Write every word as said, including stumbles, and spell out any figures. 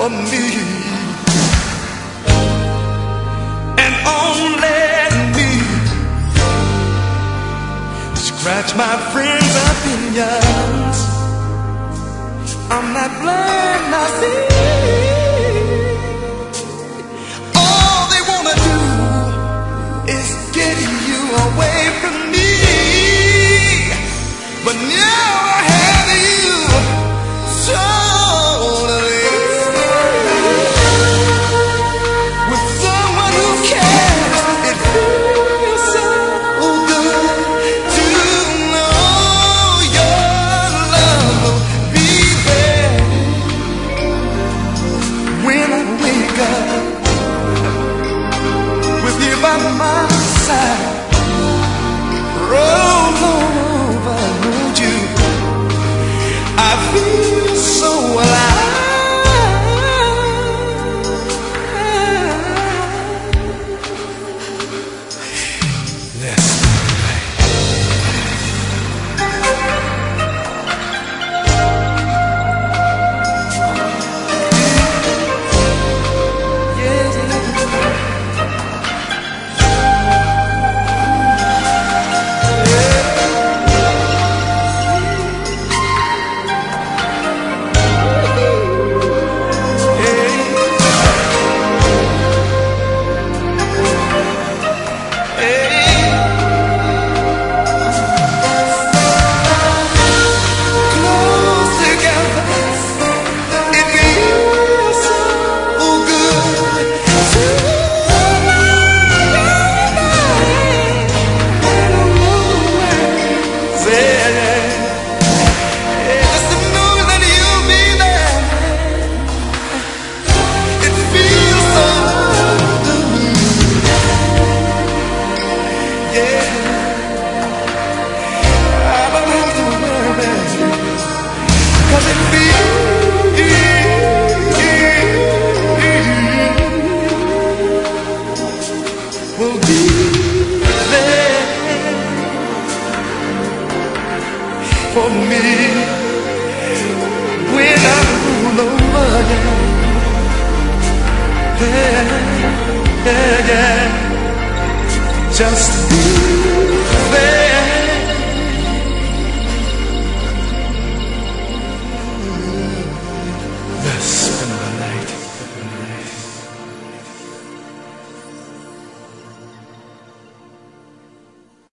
for me, and only me. Scratch my friends' opinions. I'm not blind, I see. All they wanna do is get you away from me. But now I have you totally with someone who cares. It feels so good to know your love will be there when I wake up with you by my side. Roll over, would you? I feel so alive. Yes. Will be there for me when I roll over again. Yeah, yeah, yeah. Just be